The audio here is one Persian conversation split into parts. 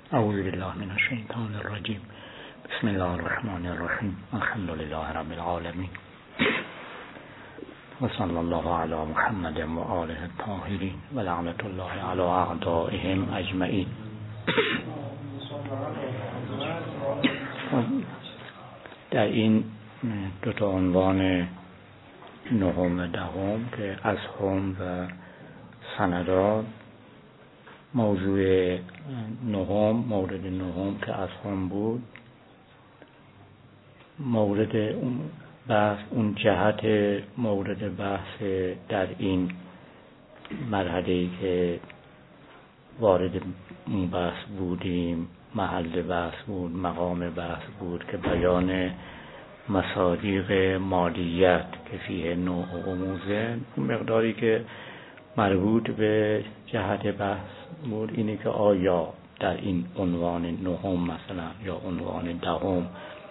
اعوذ بالله من الشیطان الرجیم. بسم الله الرحمن الرحیم. الحمد لله رب العالمین و صلی الله علی محمد و آله الطاهرین و لعنت الله علی اعدائهم اجمعین. در این دو تا عنوان نهم دهم که اسهم و سندات، موضوع نهم، مورد نهم که اسهم بود، مورد اون بحث، اون جهت مورد بحث در این مرحله‌ای که وارد اون بحث بودیم، محل بحث بود، مقام بحث بود که بیان مصادیق مالیت که فیه نوع غموزه، اون مقداری که مربوط به جهت بحث بود اینه که آیا در این عنوان نهم مثلا یا عنوان دهم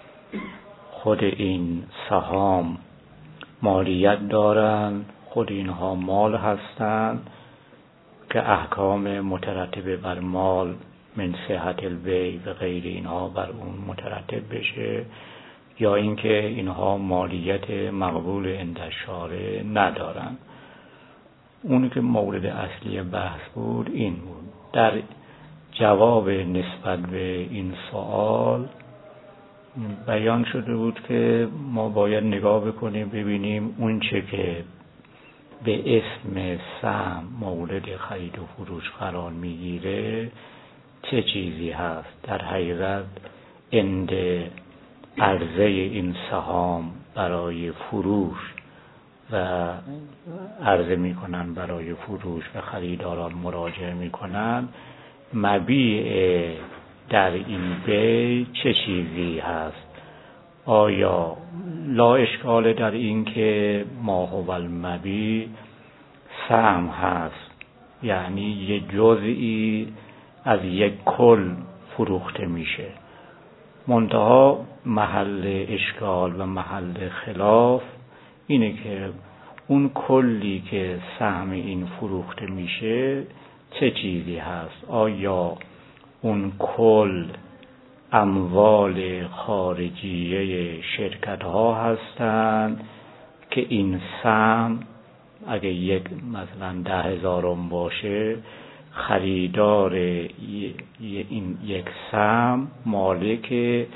خود این سهام مالیت دارن، خود اینها مال هستند که احکام مترتب بر مال من صحت البیع و غیر اینها بر اون مترتب بشه، یا اینکه اینها مالیت مقبول عند الشارع ندارن. اونی که مورد اصلی بحث بود این بود. در جواب نسبت به این سوال بیان شده بود که ما باید نگاه بکنیم ببینیم اون چه که به اسم سهم مورد خرید و فروش قرار میگیره چه چیزی هست. در حقیقت عند عرضه این سهام برای فروش و عرضه میکنن برای فروش و خریداران مراجعه میکنن، مبیع در این بیع چه چیزی هست؟ آیا لا اشکال در این که ما هو المبیع سهم هست، یعنی یه جزئی از یک کل فروخته میشه، منتها محل اشکال و محل خلاف اینه که اون کلی که سهم این فروخته میشه چه چیزی هست؟ آیا اون کل اموال خارجیه شرکت ها هستند که این سهم اگه یک مثلا 10,000 باشه، خریدار این یک سهم مالک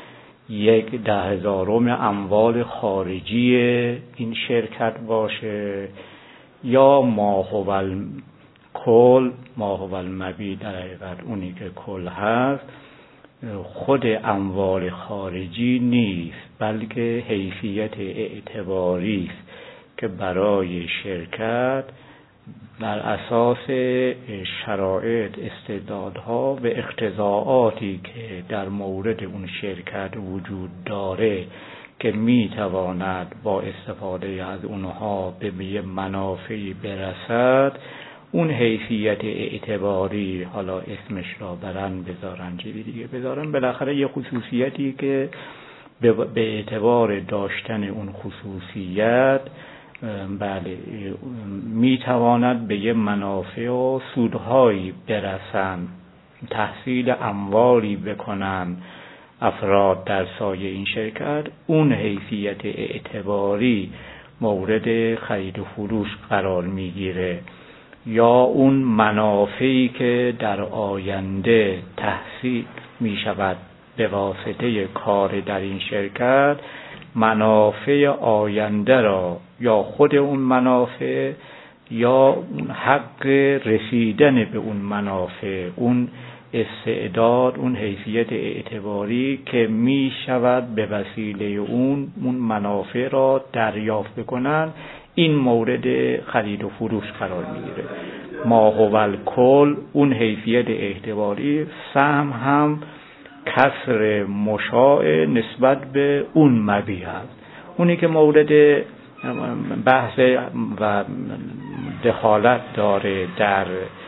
10,000 اموال خارجی این شرکت باشه، یا ما هو الکل، ما هو المبیع در حقیقت اونی که کل هست خود اموال خارجی نیست، بلکه حیثیت اعتباری است که برای شرکت بر اساس شرایط، استعدادها و اقتضاعاتی که در مورد اون شرکت وجود داره که میتواند با استفاده از اونها به منافعی برسد، اون حیثیت اعتباری، حالا اسمش را برن بذارن چیزی دیگه بذارن، بالاخره یه خصوصیتی که به اعتبار داشتن اون خصوصیت بله میتواند به یه منافع و سودهایی برسن، تحصیل اموالی بکنن افراد در سایه این شرکت، اون حیثیت اعتباری مورد خرید و فروش قرار میگیره، یا اون منافعی که در آینده تحصیل میشود به واسطه کار در این شرکت، منافع آینده را یا خود اون منافع یا حق رسیدن به اون منافع، اون استعداد، اون حیثیت اعتباری که می شود به وسیله اون منافع را دریافت بکنن، این مورد خرید و فروش قرار میگیره. ما هو الکل اون حیثیت اعتباری، سهم هم کسر مشاع نسبت به اون مبیع است، اونی که مورد بحث و دخالت داره در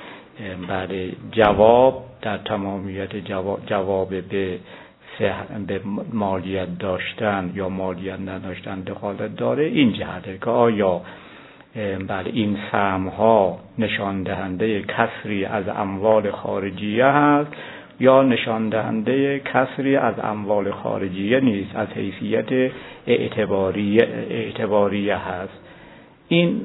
جواب، در تمامیت جواب به مالیت داشتن یا مالیت نداشتن دخالت داره. این جهته که آیا این سهم ها نشان دهنده کسری از اموال خارجیه هست یا نشان دهنده کسری از اموال خارجیه نیست، از حیثیت اعتباریه هست. این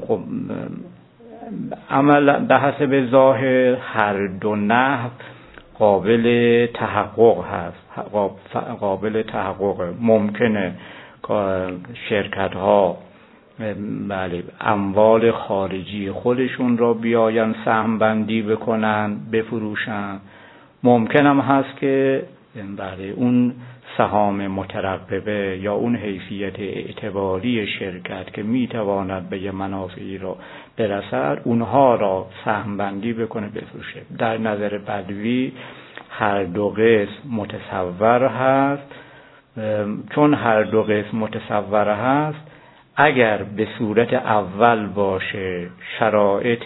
عمل به حسب ظاهر هر دو نحو قابل تحقق هست، قابل تحقق. ممکنه شرکت ها بله اموال خارجی خودشون را بیاین سهم بندی بکنن بفروشن، ممکن هم هست که بله اون سهام مترقبه یا اون حیثیت اعتباری شرکت که میتواند به یه منافعی را برسد اونها را سهم بندی بکنه بفروشه. در نظر بدوی هر دو قسم متصور هست. چون هر دو قسم متصور هست، اگر به صورت اول باشه شرایط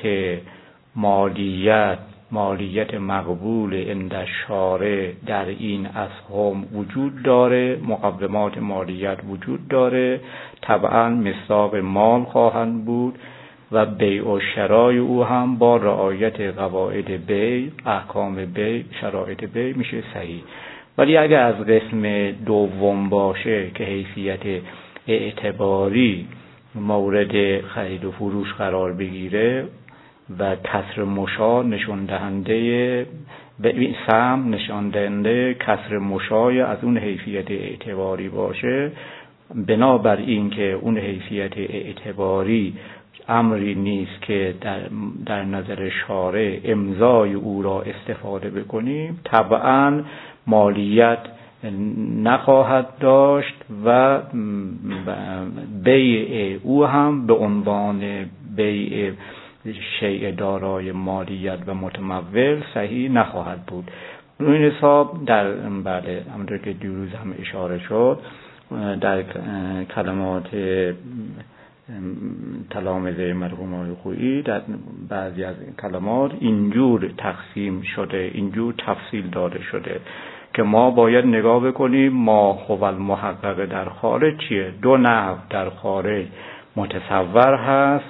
مالیت مقبول عند الشارع در این اسهم وجود داره، مقومات مالیت وجود داره، طبعا مصداق مال خواهند بود و بیع و شرای او هم با رعایت قواعد بیع، احکام بیع، شرایط بیع میشه صحیح. ولی اگر از قسم دوم باشه که حیثیت اعتباری مورد خرید و فروش قرار بگیره و کسر مشا نشان دهنده سهم نشان دهنده کسر مشای از اون حیثیت اعتباری باشه، بنابر این که اون حیثیت اعتباری امری نیست که در نظر شارع امضای او را استفاده بکنیم، طبعا مالیت نخواهد داشت و بیع او هم به عنوان بیع شیء دارای مالیت و متمول صحیح نخواهد بود. این حساب در بله همونطور که دیروز هم اشاره شد در کلمات تلامذه مرحوم آقای خویی در بعضی از کلمات اینجور تقسیم شده، اینجور تفصیل داده شده که ما باید نگاه بکنیم ما هو المحقق در خارج چیه. دو نحو در خارج متصور هست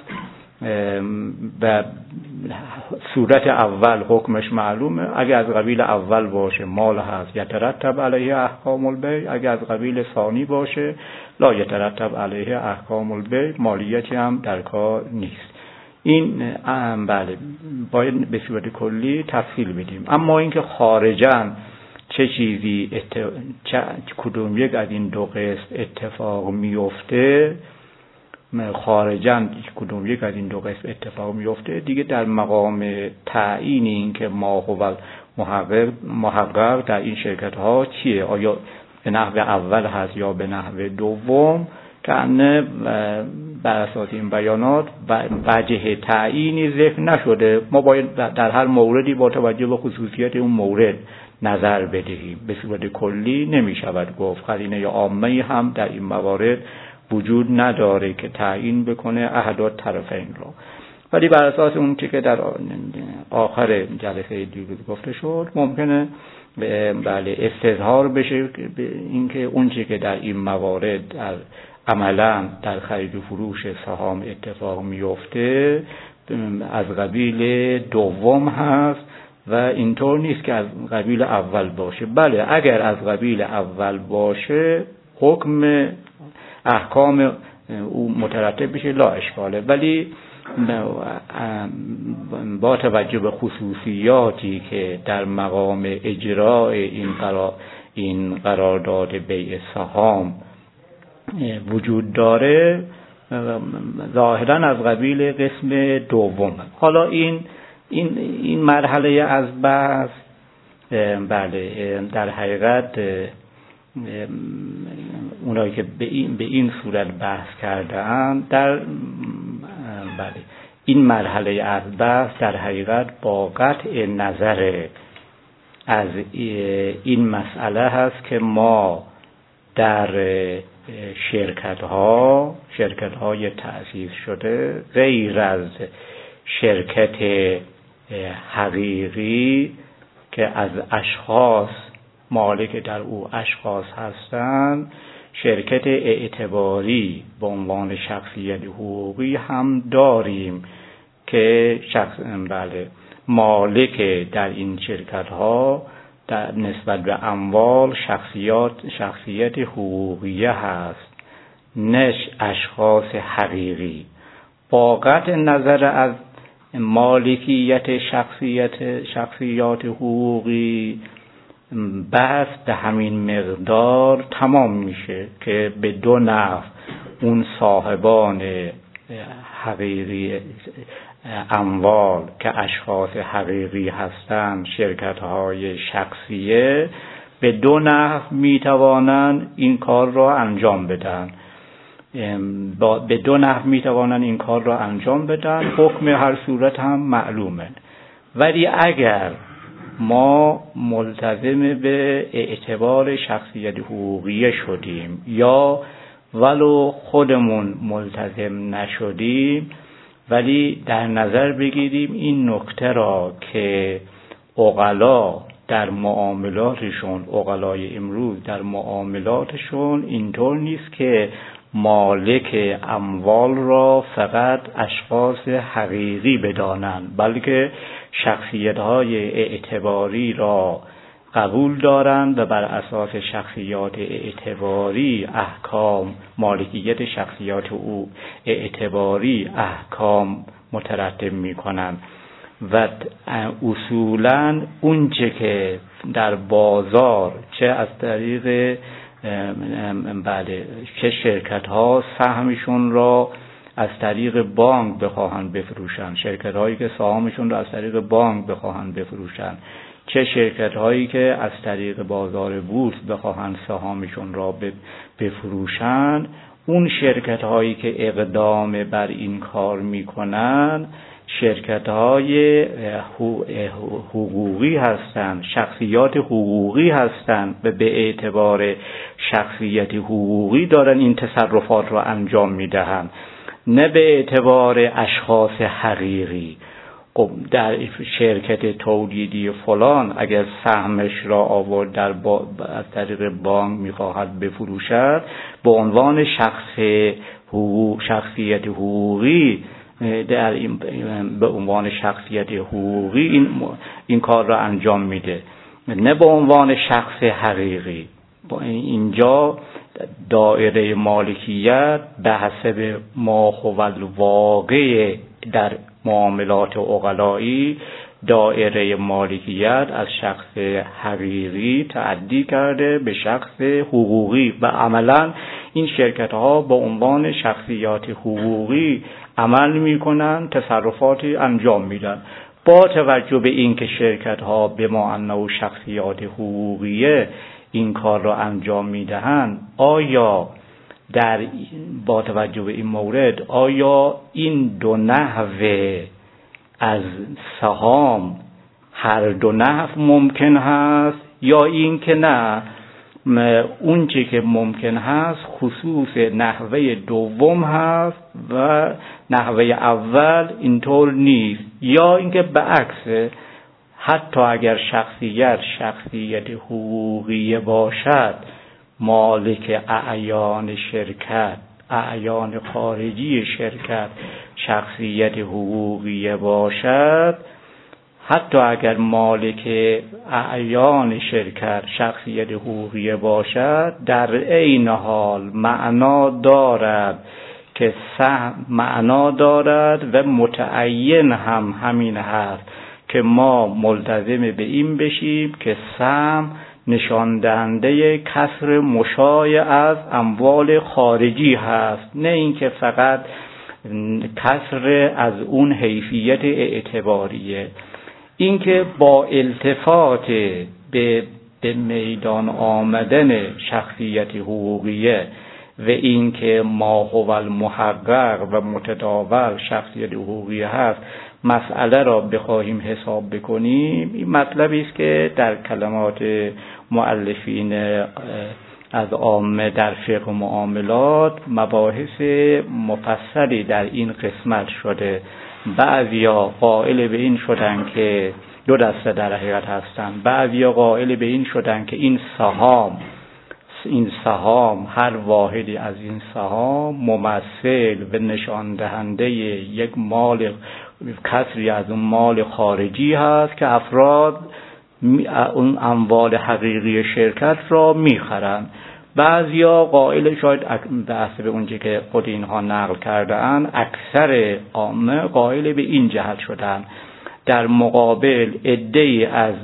و صورت اول حکمش معلومه. اگر از قبیل اول باشه مال هست یترتب علیه احکام البیع، اگر از قبیل ثانی باشه لا یترتب علیه احکام البیع، مالیتی هم در کار نیست. این بله باید به صورت کلی تفصیل بدیم. اما اینکه خارجاً چه چیزی کدوم یک از این دو قسم اتفاق میفته، خارجاً کدوم یک از این دو قسم اتفاق میفته دیگه در مقام تعیین این که ما هو محقق در این شرکت ها چیه، آیا به نحو اول هست یا به نحو دوم، که بر اساس این بیانات وجه تعیینی ذکر نشده. ما باید در هر موردی با توجه به خصوصیت اون مورد نظر بدهیم، به صورت کلی نمی شود گفت. قرینه عامه هم در این موارد وجود نداره که تعیین بکنه احد طرفین را. ولی بر اساس اون که در آخر جلسه دیروز گفته شد ممکنه بله استظهار بشه اینکه اون چیزی که در این موارد در عملا در خرید و فروش سهام اتفاق میفته از قبیل دوم هست و اینطور نیست که از قبیل اول باشه. بله اگر از قبیل اول باشه حکم احکام او مترتب بشه لا اشکاله، ولی با توجه به خصوصیاتی که در مقام اجراء این قرارداد بیع سهام وجود داره ظاهرا از قبیل قسم دوم. حالا این مرحله از بحث بله در حقیقت اونایی که به این صورت بحث کرده‌اند در بله این مرحله از بحث در حقیقت با قطع نظر از این مسئله هست که ما در شرکت‌های تأسیس شده غیر از شرکت حقیقی که از اشخاص مالک در او اشخاص هستند، شرکت اعتباری به عنوان شخصیت حقوقی هم داریم که مالک در این شرکت ها در نسبت به اموال شخصیت حقوقیه هست، نه اشخاص حقیقی. با قطع نظر از مالکیت شخصیات حقوقی، بحث به همین مقدار تمام میشه که به دو نحو اون صاحبان حقیقی اموال که اشخاص حقیقی هستند، شرکت‌های شخصیه، به دو نحو میتوانند این کار را انجام بدن. به دو نحو میتوانند این کار را انجام بدن. حکم هر صورت هم معلومه. ولی اگر ما ملتزم به اعتبار شخصیت حقوقیه شدیم یا ولو خودمون ملتزم نشدیم، ولی در نظر بگیریم این نکته را که عقلا در معاملاتشون، عقلای امروز در معاملاتشون اینطور نیست که مالک اموال را فقط اشخاص حقیقی بدانند، بلکه شخصیت‌های اعتباری را قبول دارند و بر اساس شخصیات اعتباری احکام، مالکیت شخصیات او اعتباری احکام مترتب می‌کنند و اصولاً اونچه که در بازار چه از طریق چه شرکت ها سهمشون را از طریق بانک بخواهند بفروشند، شرکت هایی که سهامشون را از طریق بانک بخواهند بفروشند، چه شرکت هایی که از طریق بازار بورس بخواهند سهامشون را بفروشند، اون شرکت هایی که اقدام بر این کار میکنن شرکت های حقوقی هستند، شخصیات حقوقی هستند و به اعتبار شخصیت حقوقی دارن این تصرفات را انجام میدهند، نه به اعتبار اشخاص حقیقی. خب در شرکت تولیدی فلان اگر سهمش را آورد از طریق بانک میخواهد بفروشد، به عنوان شخصیت حقوقی به عنوان شخصیت حقوقی این کار را انجام میده، نه به عنوان شخص حقیقی. اینجا دایره مالکیت به حسب ما هو الواقع در معاملات عقلایی، دایره مالکیت از شخص حقیقی تعدی کرده به شخص حقوقی و عملا این شرکت ها به عنوان شخصیات حقوقی عمل میکنن، تصرفاتی انجام میدن. با توجه به این که شرکت ها به معنی شخصیات حقوقیه این کار را انجام میدهند، آیا با توجه به این مورد آیا این دو نحوه از سهام هر دو نحو ممکن هست یا این که نه اون چی که ممکن هست خصوص نحوه دوم هست و نحوه اول اینطور نیست، یا اینکه بعکسه حتی اگر شخصیت حقوقی باشد، مالک اعیان شرکت، اعیان خارجی شرکت شخصیت حقوقی باشد، حتی اگر مالک اعیان شرکت شخصیت حقوقی باشد، در عین حال معنا دارد و متعین هم همین هست که ما ملتزم به این بشیم که سهم نشان دهنده کسر مشاع از اموال خارجی هست، نه اینکه فقط کسر از اون حیثیت اعتباریه. اینکه با التفات به میدان آمدن شخصیت حقوقیه و اینکه ما هو المحقق و متداول شخصیت حقوقی هست مسئله را بخواهیم حساب بکنیم، این مطلبی است که در کلمات مؤلفین از عامه در فقه و معاملات مباحث مفصلی در این قسمت شده. بعضیا قائل به این شدن که دو دسته در حقیقت هستند، بعضیا قائل به این شدن که این سهام هر واحدی از این سهام ممثل و نشان دهنده یک مال کسری از اون مال خارجی هست که افراد اون اموال حقیقی شرکت را میخرن. بعضیا قائل، شاید به حسب اونجا که خود اینها نقل کرده‌اند، اکثر عامه قائل به این جهت شدن. در مقابل عده‌ای از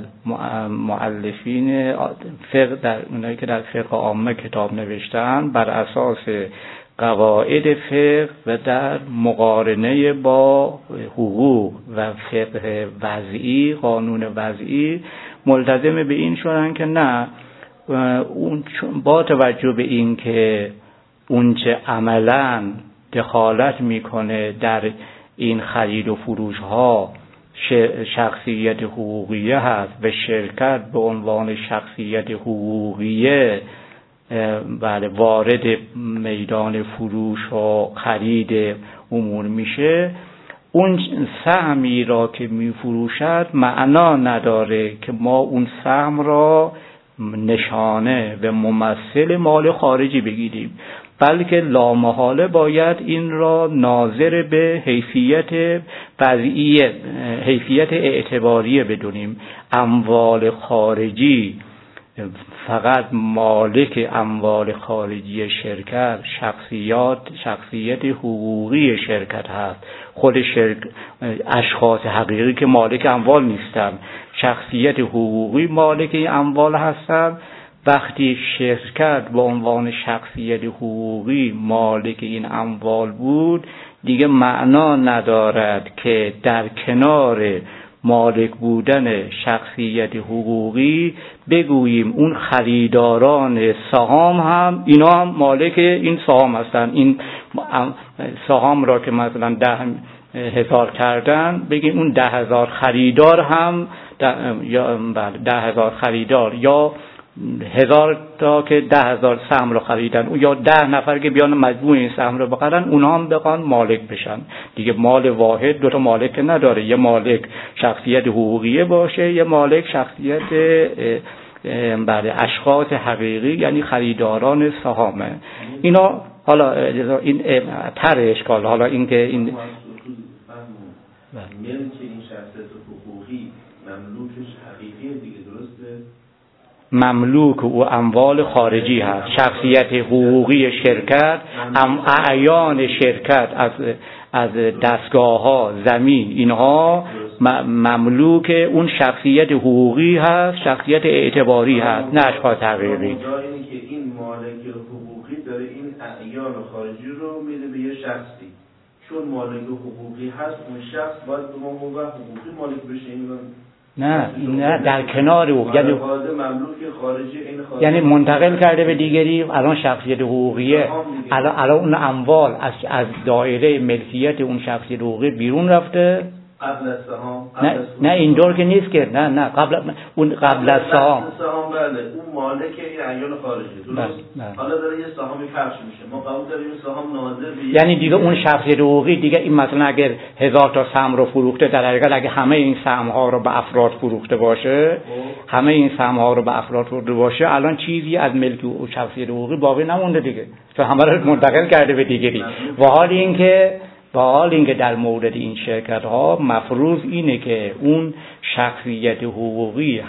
مؤلفین فقه، در اونایی که در فقه عامه کتاب نوشتن، بر اساس قواعد فقه و در مقارنه با حقوق و فقه وضعی، قانون وضعی، ملتزم به این شدن که نه، اون با توجه به این که اونچه عملاً دخالت میکنه در این خرید و فروش ها شخصیت حقوقیه هست و شرکت به عنوان شخصیت حقوقیه بله وارد میدان فروش و خرید امور میشه، اون سهمی را که میفروشد معنا نداره که ما اون سهم را نشانه و ممثل مال خارجی بگیریم، بلکه لامحاله باید این را ناظر به حیثیت وضعیه، حیثیت اعتباریه بدونیم. اموال خارجی فقط مالک اموال خارجی شرکت شخصیت حقوقی شرکت هست. خود اشخاص حقیقی که مالک اموال نیستن، شخصیت حقوقی مالک این اموال هستند. وقتی شرکت به عنوان شخصیت حقوقی مالک این اموال بود، دیگه معنا ندارد که در کنار مالک بودن شخصیت حقوقی بگوییم اون خریداران سهام هم اینا هم مالک این سهام هستن. این سهام را که مثلا 10,000 کردن، بگیم اون 10,000 خریدار هم یا 10,000 خریدار یا 1000 تا که 10,000 سهم رو خریدن، او یا 10 نفر که بیان مجموع این سهم رو بخرن، اونها هم بخوان مالک بشن. دیگه مال واحد دو تا مالک نداره، یه مالک شخصیت حقوقیه باشه، یه مالک شخصیت بله اشخاص حقیقی یعنی خریداران سهامه. اینا حالا این تر اشکال، حالا اینکه این ملک این شخصیت حقوقی مملوکش حقیقیه دیگه، درسته؟ مملوک و اموال خارجی هست. شخصیت حقوقی شرکت، اعیان شرکت از دستگاه ها، زمین، اینها مملوک اون شخصیت حقوقی هست، شخصیت اعتباری هست، نه اشخاص حقیقی. اینه که این مالک حقوقی داره این اعیان خارجی رو میده به یه شخصی، چون مالک حقوقی هست اون شخص باید به ما حقوقی مالک بشه. این نه در کنار او، یعنی یعنی منتقل کرده به دیگری. الان شخصیت حقوقیه، الان اون اموال از دایره ملکیت اون شخصیت حقوقی بیرون رفته قبل از سهام. نه اینطور که نیست که نه قبل از سهام. بله اون مالک این اعیان خارجی، درست؟ حالا داره یه سهامی پخش میشه، ما قبول داریم این سهام ناظر به، یعنی دیگه اون شخصیت حقوقی دیگه این مثلا اگر 1000 تا سهم رو فروخته، در حقیقت اگه همه این سهم ها رو به افراد فروخته باشه، همه این سهم ها رو به افراد فروخته باشه، الان چیزی از ملک او شخصیت حقوقی باقی نمونده دیگه، چون همه رو منتقل کرده به دیگری. و حال اینکه در مورد این شرکت ها مفروض اینه که اون شخصیت حقوقی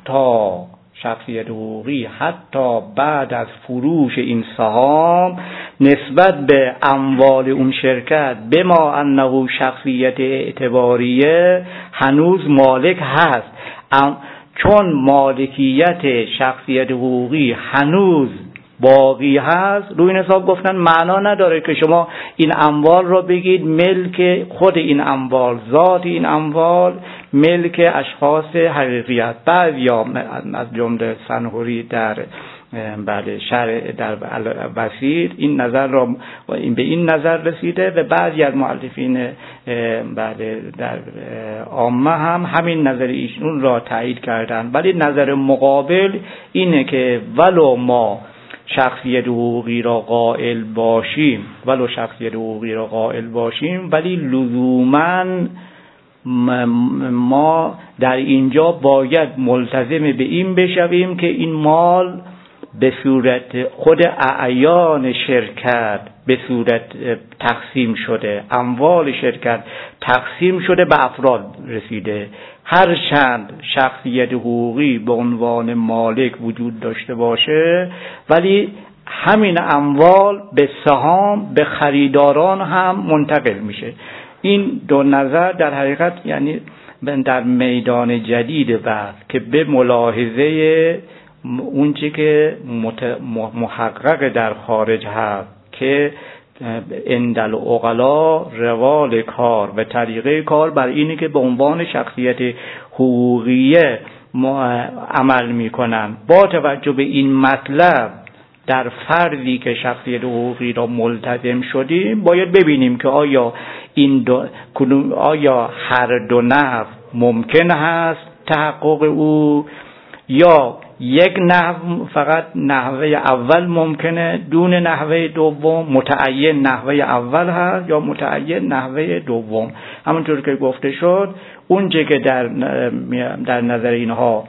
حتی بعد از فروش این سهام نسبت به اموال اون شرکت بما انه شخصیت اعتباریه هنوز مالک هست، چون مالکیت شخصیت حقوقی هنوز باقی هست. روی این حساب گفتن معنا نداره که شما این اموال را بگید ملک خود این اموال، ذات این اموال ملک اشخاص حقیقی است. بعضیا از جمله سنهوری در شرع در بصیر این نظر را به این نظر رسیده و بعضی از مؤلفین در عامه هم همین نظر ایشون را تایید کردن. ولی نظر مقابل اینه که ولو ما شخصیت حقوقی را قائل باشیم ولی لزوماً ما در اینجا باید ملتزم به این بشویم که این مال به صورت خود اعیان شرکت به صورت تقسیم شده، اموال شرکت تقسیم شده به افراد رسیده. هر چند شخصیت حقوقی به عنوان مالک وجود داشته باشه، ولی همین اموال به سهام به خریداران هم منتقل میشه. این دو نظر در حقیقت یعنی در میدان جدید بحث که به ملاحظه اونچه که محقق در خارج هست که اندل عقلا روال کار و طریقه کار بر اینه که به عنوان شخصیت حقوقیه عمل میکنن. با توجه به این مطلب در فردی که شخصیت حقوقی را ملتزم شدیم باید ببینیم که آیا آیا هر دو نحو ممکن هست تحقق او، یا یک نحو فقط نحوه اول ممکنه دون نحوه دوم، متعین نحوه اول هست یا متعین نحوه دوم. همونطور که گفته شد اونچه که در نظر اینها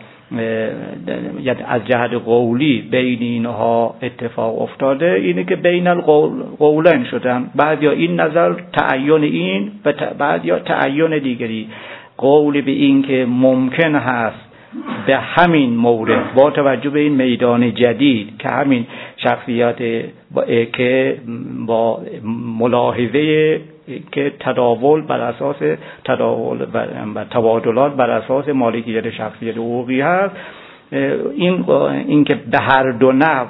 از جهت قولی بین اینها اتفاق افتاده اینه که بین القولین شدن، بعد یا این نظر تعین این و بعد یا تعین دیگری. قول به این که ممکن هست به همین مورد با توجه به این میدان جدید که همین شخصیت که با ملاحظه که تداول بر اساس تداول و تبادلات بر اساس مالکیت شخصیت حقوقی هست، این که به هر دو نحو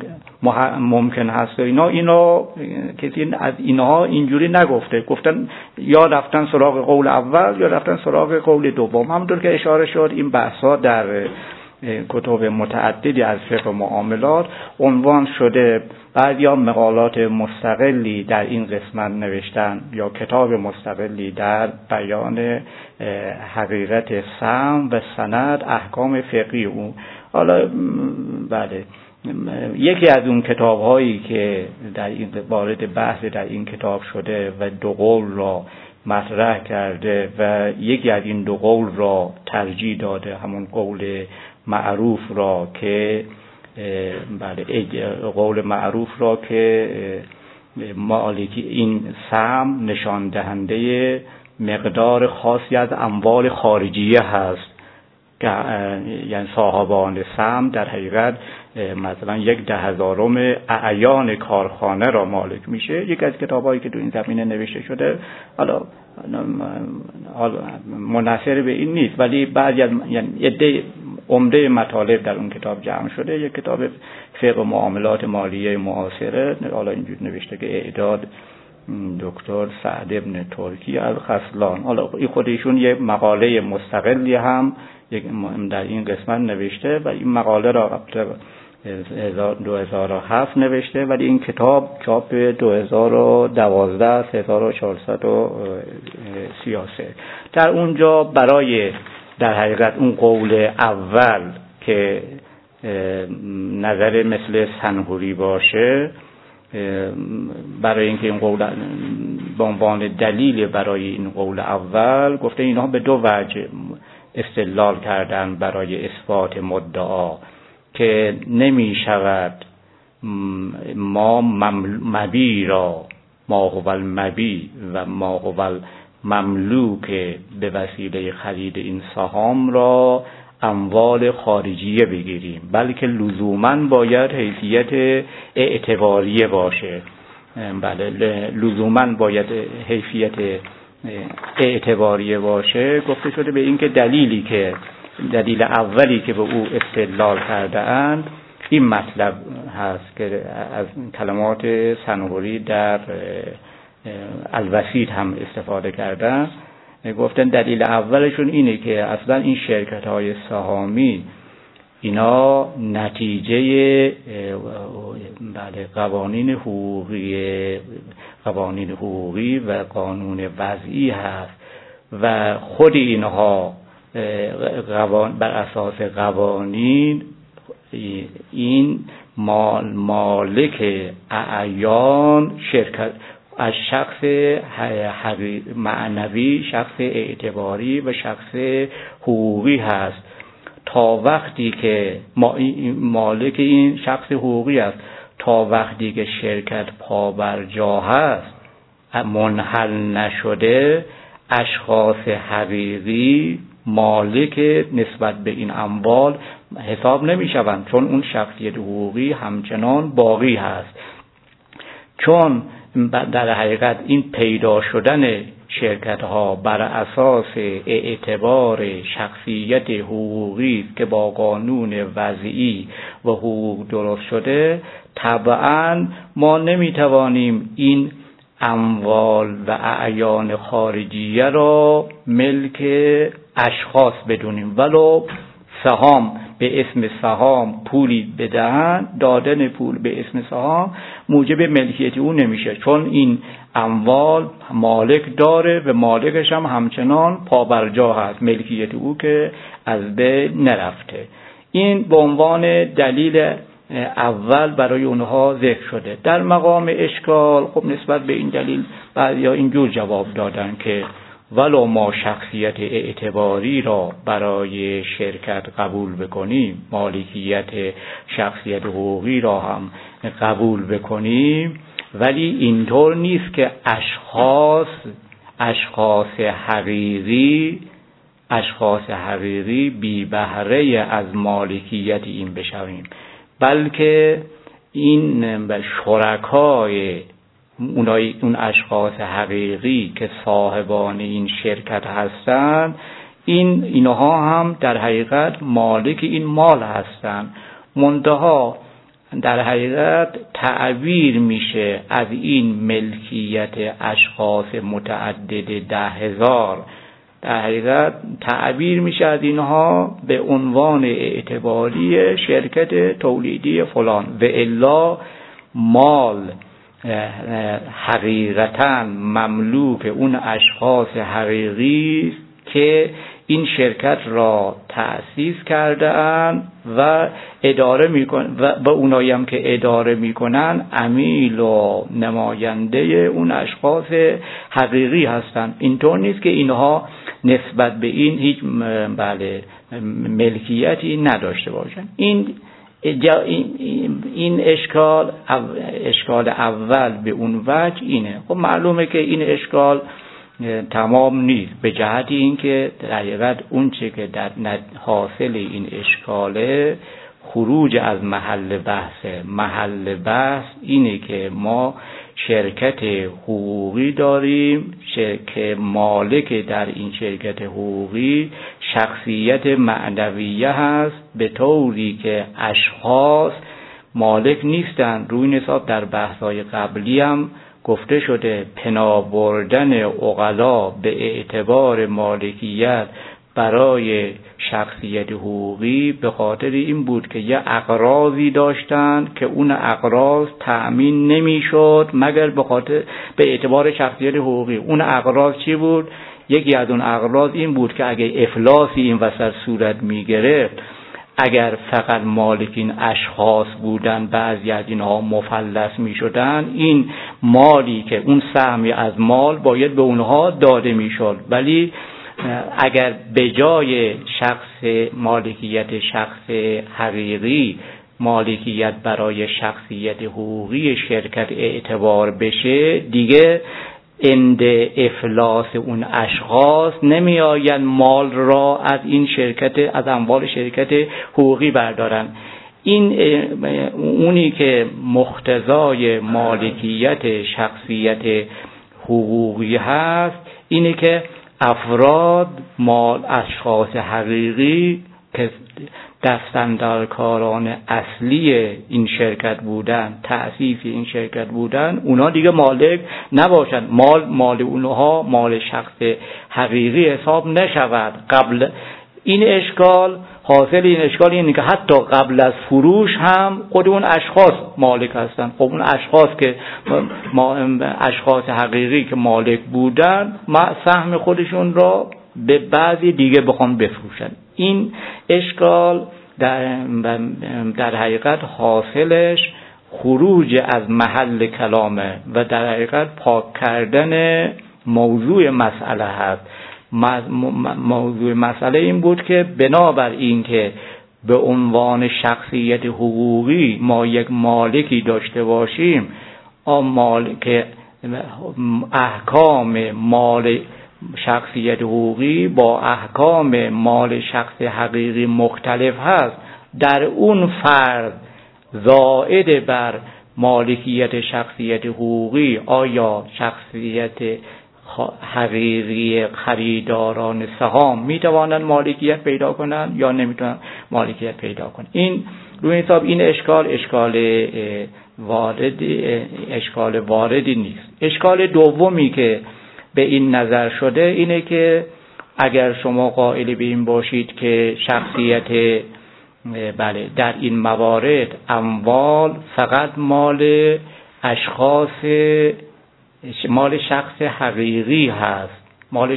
ممکن هست و اینا کسی از اینها اینجوری نگفته، گفتن یا رفتن سراغ قول اول یا رفتن سراغ قول دوم. همونطور که اشاره شد این بحثا در کتب متعددی از فقه معاملات عنوان شده. بعضیا مقالات مستقلی در این قسمت نوشتن یا کتاب مستقلی در بیان حقیقت سهم و سند احکام فقهی اون. حالا بله، یکی از اون کتاب هایی که در این وارد بحث در این کتاب شده و دو قول را مطرح کرده و یکی از این دو قول را ترجیح داده، همون قول معروف را که بله قول معروف را که مالکی این سهم نشان دهنده مقدار خاصی از اموال خارجیه هست که یعنی صاحبان سهم در حقیقت مثلا 1/10,000 اعیان کارخانه را مالک میشه. یک از کتابایی که تو این زمینه نوشته شده، حالا منحصر به این نیست ولی بعضی از یعنی عمده مطالب در اون کتاب جمع شده. یک کتاب فقه معاملات مالیه معاصره، حالا اینجور نوشته که اعداد دکتر سعد ابن ترکی الخصلان. حالا خودشون یه مقاله مستقلی هم در این قسمت نوشته و این مقاله را قبل 2007 نوشته، ولی این کتاب چاپ 2012 3433. در اونجا برای در حقیقت اون قول اول که نظر مثل سنهوری باشه، برای اینکه این قول به عنوان دلیل برای این قول اول گفته اینها به دو وجه استدلال کردن برای اثبات مدعا که نمی شود ما مبی را ما هو المبی و ما هو المملوک به وسیله خرید این سهام را اموال خارجیه بگیریم، بلکه لزوماً باید حیثیت اعتباریه باشه. بله، لزوماً باید حیثیت اعتباریه باشه. گفته شده به این که دلیل اولی که به او استدلال کرده اند این مطلب هست که از کلمات سنهوری در الوسیط هم استفاده کردن. گفتن دلیل اولشون اینه که اصلا این شرکت‌های سهامی اینا نتیجه قوانین حقوقی و قانون وضعی هست و خود اینها بر اساس قوانین این مالک اعیان شرکت از شخص معنوی، شخص اعتباری و شخص حقوقی هست. تا وقتی که مالک این شخص حقوقی است، تا وقتی که شرکت پابرجا هست منحل نشده، اشخاص حقیقی مالک نسبت به این اموال حساب نمی شوند، چون اون شخصیت حقوقی همچنان باقی هست. چون در حقیقت این پیدا شدن شرکت ها بر اساس اعتبار شخصیت حقوقی که با قانون وضعی و حقوق درست شده، طبعا ما نمیتوانیم این اموال و اعیان خارجیه را ملک اشخاص بدونیم، ولو سهام به اسم سهام پولی بدهن، دادن پول به اسم سهام موجب ملکیت او نمیشه، چون این اموال مالک داره و مالکش هم همچنان پابرجا هست، ملکیت او که از بین نرفته. این به عنوان دلیل اول برای اونها ذکر شده. در مقام اشکال خب نسبت به این دلیل بعضیا اینجور جواب دادن که ولو ما شخصیت اعتباری را برای شرکت قبول بکنیم، مالکیت شخصیت حقوقی را هم قبول بکنیم، ولی اینطور نیست که اشخاص حقیقی بی بهره از مالکیت این بشویم، بلکه این شرکای اون اشخاص حقیقی که صاحبان این شرکت هستند، اینها هم در حقیقت مالک این مال هستند. منتها در حقیقت تعبیر میشه از این ملکیت اشخاص متعدد 10,000، در حقیقت تعبیر میشه از اینها به عنوان اعتباری شرکت تولیدی فلان، و الا مال حقیقتا مملوک اون اشخاص حقیقی که این شرکت را تأسیس کرده‌اند و اداره میکنن و اونایی هم که اداره میکنن عمیل و نماینده اون اشخاص حقیقی هستند. اینطور نیست که اینها نسبت به این هیچ ملکیتی نداشته باشند. این اشکال اول به اون وجه اینه. خب معلومه که این اشکال تمام نیست، به جهت اینکه در حقیقت اون چه که در حاصل این اشکاله خروج از محل بحث اینه که ما شرکت حقوقی داریم که مالک در این شرکت حقوقی شخصیت معنویه هست، به طوری که اشخاص مالک نیستن. روی نصاب در بحث‌های قبلی هم گفته شده پنا بردن عقلا به اعتبار مالکیت برای شخصیت حقوقی به خاطر این بود که یه اقراضی داشتن که اون اقراض تأمین نمیشد مگر به اعتبار شخصیت حقوقی. اون اقراض چی بود؟ یکی از اون اقراض این بود که اگه افلاسی این وسط صورت میگرفت، اگر فقط مالکین اشخاص بودن، بعضی از اینها مفلس می شدن، این مالی که اون سهمی از مال باید به اونها داده می شد. ولی اگر به جای مالکیت شخص حقیقی مالکیت برای شخصیت حقوقی شرکت اعتبار بشه، دیگه عند افلاس اون اشخاص نمی آین مال را از این شرکت، از اموال شرکت حقوقی بردارن. اونی که مقتضای مالکیت شخصیت حقوقی هست اینه که افراد اشخاص حقیقی که دستاندرکاران اصلی این شرکت بودن، تأسیس این شرکت بودن، اونا دیگه مالک نباشن، مال اونها مال شخص حقیقی حساب نشود. قبل این اشکال، حاصل این اشکال اینه که حتی قبل از فروش هم خود اون اشخاص مالک هستن. خب اون اشخاص که اشخاص حقیقی که مالک بودن، سهم خودشون را به بعضی دیگه بخوان بفروشن. این اشکال در حقیقت حاصلش خروج از محل کلامه و در حقیقت پاک کردن موضوع مسئله هست. موضوع مسئله این بود که بنابر این که به عنوان شخصیت حقوقی ما یک مالکی داشته باشیم، که احکام شخصیت حقوقی با احکام مال شخص حقیقی مختلف هست، در اون فرد زائد بر مالکیت شخصیت حقوقی آیا شخصیت حقیقی خریداران سهام میتوانند مالکیت پیدا کنند یا نمیتونن مالکیت پیدا کنند. این روی حساب این اشکال واردی نیست. اشکال دومی که به این نظر شده اینه که اگر شما قائل به این باشید که شخصیت در این موارد اموال فقط مال شخص حقیقی هست، مال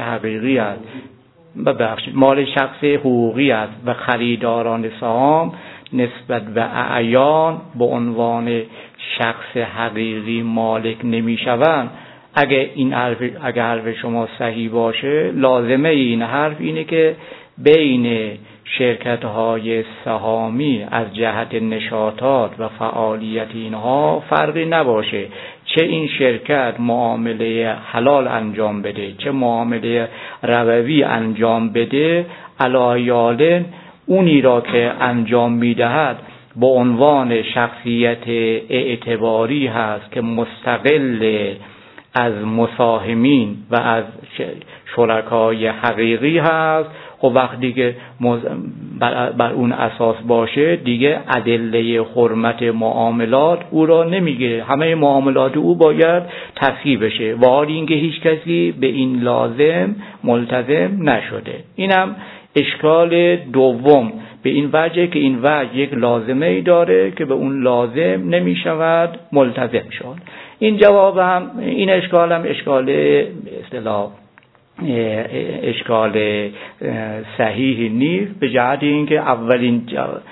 شخص حقوقی است و خریداران سهام نسبت به اعیان به عنوان شخص حقیقی مالک نمیشوند. اگه حرف شما صحیح باشه، لازمه این حرف اینه که بین شرکت‌های سهامی از جهت نشاطات و فعالیت اینها فرقی نباشه، چه این شرکت معامله حلال انجام بده چه معامله ربوی انجام بده، علی‌الحال اونی را که انجام میدهد به عنوان شخصیت اعتباری هست که مستقل از مساهمین و از شرکای حقیقی هست. خب وقتی که بر اون اساس باشه دیگه ادله حرمت معاملات او را نمیگیره، همه معاملات او باید تصحیح بشه و حال اینکه هیچ کسی به این لازم ملتزم نشده. اینم اشکال دوم به این وجه که این وجه یک لازمه ای داره که به اون لازم نمیشود ملتزم شد. این جواب هم این اشکال هم اشکال صحیحی نیست، به جهت اینکه اولین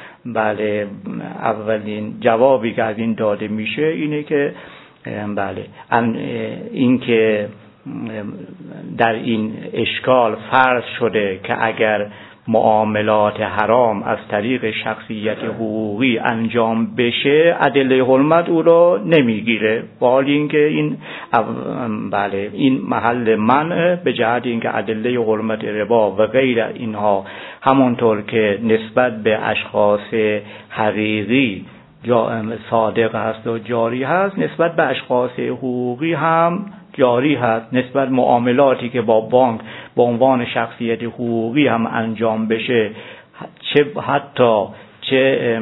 جوابی که از این داده میشه اینه که اینکه در این اشکال فرض شده که اگر معاملات حرام از طریق شخصیت حقوقی انجام بشه ادله حرمت او را نمیگیره، با حال اینکه این محل منع به جهت اینکه ادله حرمت ربا و غیر اینها همونطور که نسبت به اشخاص حقیقی صادق هست و جاری هست، نسبت به اشخاص حقوقی هم جاری هست. نسبت معاملاتی که با بانک به عنوان شخصیت حقوقی هم انجام بشه، چه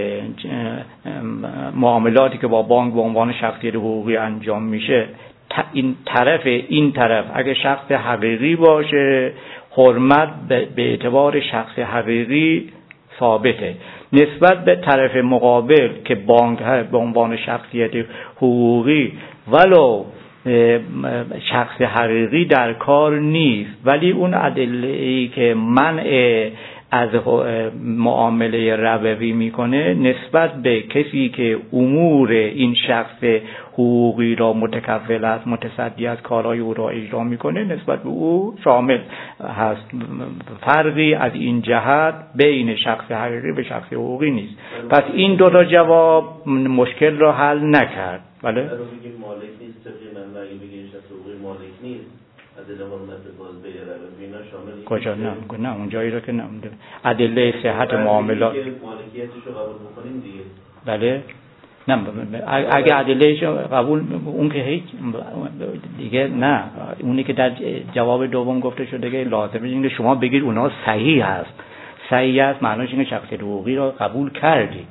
معاملاتی که با بانک به عنوان شخصیت حقوقی انجام میشه، این طرف اگه شخص حقیقی باشه حرمت به اعتبار شخص حقیقی ثابته. نسبت به طرف مقابل که بانک به عنوان شخصیت حقوقی ولو شخص حقیقی در کار نیست، ولی اون ادله‌ای که منع از معامله ربوی میکنه نسبت به کسی که امور این شخص حقوقی را متکفل است، متصدی از کارهای او را اجرا میکنه، نسبت به او شامل هست. فرقی از این جهت بین شخص حقیقی و شخص حقوقی نیست. پس این دو تا جواب مشکل را حل نکرد. بله؟ اگه بگیم مالک نیست، طبقی من اگه بگیم شخص حقوقی مالک نیست، ادله حرمت باز به ربوی اینا شامل کجا؟ نه اون جایی را که نه ادله صحت معاملات مالکیتش رو قبول بکنیم دیگه. بله نه اگه ادلهش قبول اون که هیچ دیگه نه، اونی که در جواب دوم گفته شده که لازمه اینه شما بگید اونها صحیح است معنیش اینه شخصیت حقوقی را قبول کردید.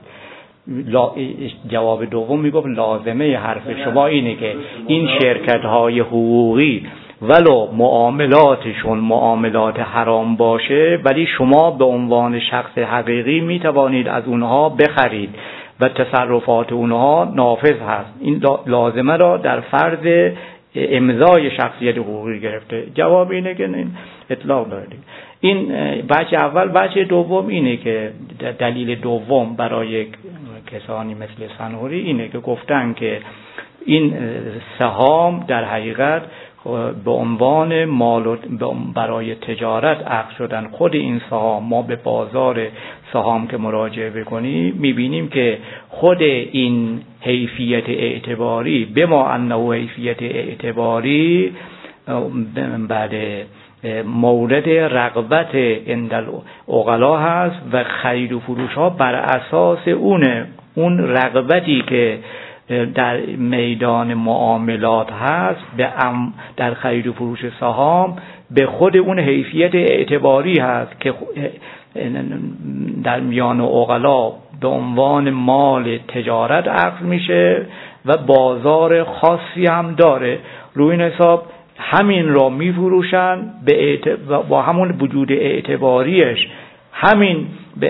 جواب دوم میگفت لازمه حرف شما اینه که این شرکت‌های حقوقی ولو معاملاتشون معاملات حرام باشه، ولی شما به عنوان شخص حقیقی میتوانید از اونها بخرید و تصرفات اونها نافذ هست. این لازمه را در فرض امضای شخصیت حقوقی گرفته. جواب اینه که این اطلاق داره. این بچه اول. بچه دوم اینه که دلیل دوم برای کسانی مثل سنوری اینه که گفتن که این سهام در حقیقت به عنوان مال برای تجارت عقد شدن. خود این سهام ما به بازار سهام که مراجعه بکنیم میبینیم که خود این حیثیت اعتباری به ما انه حیثیت اعتباری مورد رغبت عند عقلا هست و خرید و فروش ها بر اساس اون رغبتی که در میدان معاملات هست در خرید و فروش سهام به خود اون حیثیت اعتباری هست که در میان عقلا به عنوان مال تجارت عقد میشه و بازار خاصی هم داره. روی این حساب همین را میفروشن با همون وجود اعتباریش، همین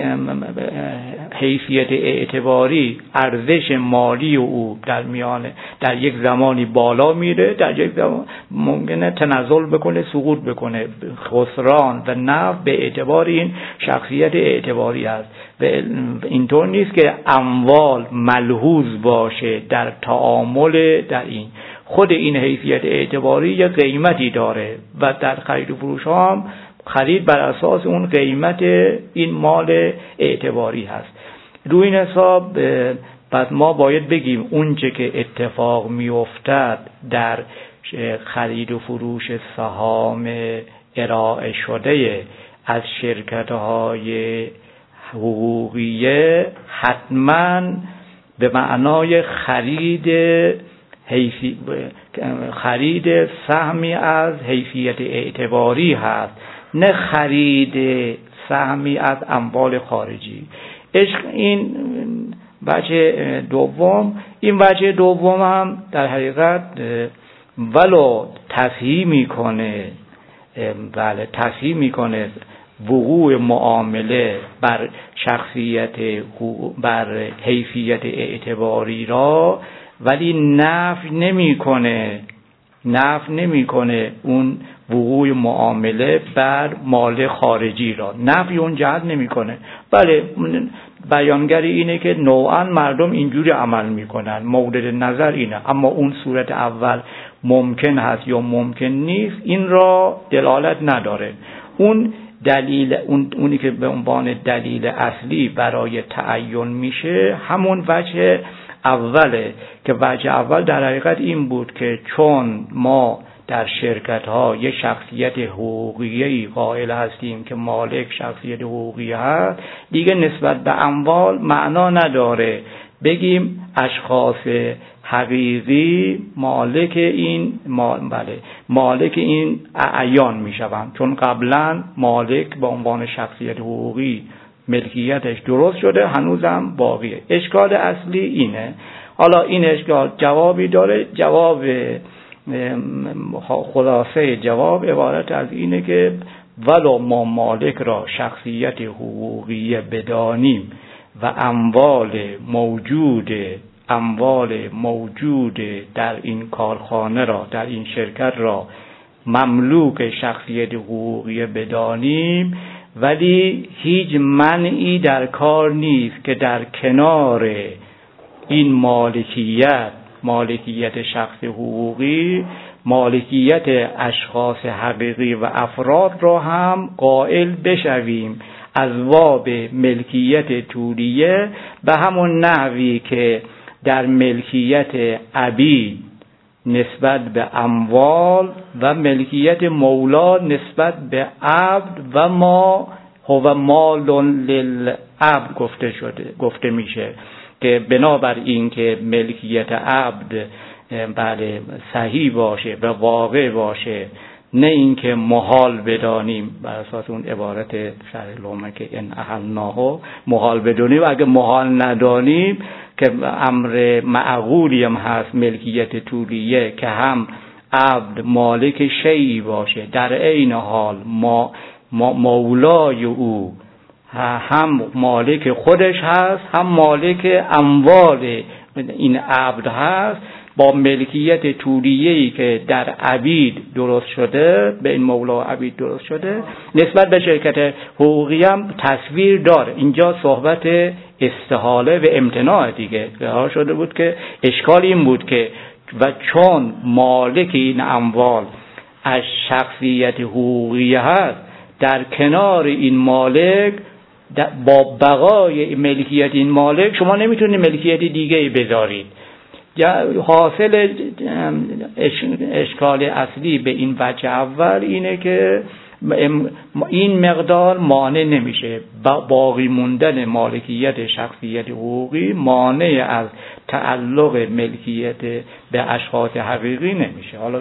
حیثیت اعتباری ارزش مالی او در یک زمانی بالا میره، در یک زمان ممکنه تنزل بکنه، سقوط بکنه. خسران و نفع به اعتبار این شخصیت اعتباری است و اینطور نیست که اموال ملحوظ باشه در تعامل. در این خود این حیثیت اعتباری یک قیمتی داره و در خرید و فروش هم خرید بر اساس اون قیمت این مال اعتباری هست. روی این حساب پس ما باید بگیم اونچه که اتفاق میافتد در خرید و فروش سهام ارائه شده از شرکت‌های حقوقیه حتماً به معنای خرید سهمی از حیثیت اعتباری هست، نه خرید سهمی از اموال خارجی. این وجه دوم. این وجه دوم هم در حقیقت ولو تصحیح میکنه وقوع معامله بر بر حیثیت اعتباری را، ولی نفی نمیکنه اون وقوع معامله بر مال خارجی را، نفی اون جهت نمیکنه. بله، بیانگری اینه که نوعا مردم اینجوری عمل میکنن، مورد نظر اینه، اما اون صورت اول ممکن هست یا ممکن نیست این را دلالت نداره. اون دلیل اونی که به عنوان دلیل اصلی برای تعین میشه همون وجه اوله، که وجه اول در حقیقت این بود که چون ما در شرکت ها یک شخصیت حقوقیه‌ای قائل هستیم که مالک شخصیت حقوقی هست، دیگه نسبت به اموال معنا نداره بگیم اشخاص حقیقی مالک این اعیان میشوند، چون قبلا مالک به عنوان شخصیت حقوقی ملکیتش درست شده، هنوزم باقیه. اشکال اصلی اینه. حالا این اشکال جوابی داره. جواب خلاصه جواب عبارت از اینه که ولو ما مالک را شخصیت حقوقی بدانیم و اموال موجود در این کارخانه را، در این شرکت را مملوک شخصیت حقوقی بدانیم، ولی هیچ منعی در کار نیست که در کنار این مالکیت شخص حقوقی، مالکیت اشخاص حقیقی و افراد را هم قائل بشویم از باب ملکیت طولیه، به همون نحوی که در ملکیت عبید نسبت به اموال و ملکیت مولا نسبت به عبد و ما هو مال للعبد گفته میشه، که بنابر این که ملکیت عبد بله صحیح باشه و واقع باشه، نه اینکه محال بدانیم بر اساس اون عبارت شرح لومه که ان احلناه محال بدونیم، اگه محال ندانیم که امر معقولی هم هست ملکیت طولیه که هم عبد مالک شیئی باشه، در عین حال مولای او هم مالک خودش هست، هم مالک اموال این عبد هست، با ملکیت طولیه‌ای که در عبید درست شده، به این مولا عبید درست شده، نسبت به شرکت حقوقی هم تصویر داره. اینجا صحبت استحاله و امتناع دیگه رها شده بود که اشکال این بود که و چون مالک این اموال از شخصیت حقوقی هست، در کنار این مالک با بقای ملکیت این مالک شما نمیتونید ملکیت دیگه بذارید. حاصل اشکال اصلی به این وجه اول اینه که این مقدار مانع نمیشه، باقی موندن مالکیت شخصیت حقوقی مانع از تعلق ملکیت به اشخاص حقیقی نمیشه. حالا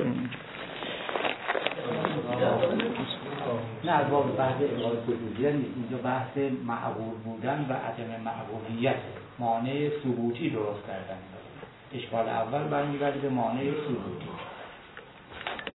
نه از باب بحث اعمال خصوصیت نیست، اینجا بحث معقول بودن و عدم معقولیت، مانع ثبوتی درست کردن. اشکال اول برمیگرده به مانع ثبوتی.